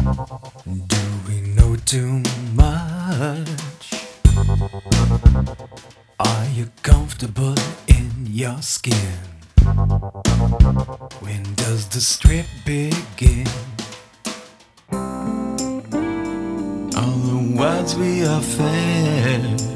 Do we know too much? Are you comfortable in your skin? When does the strip begin? All the words we are fed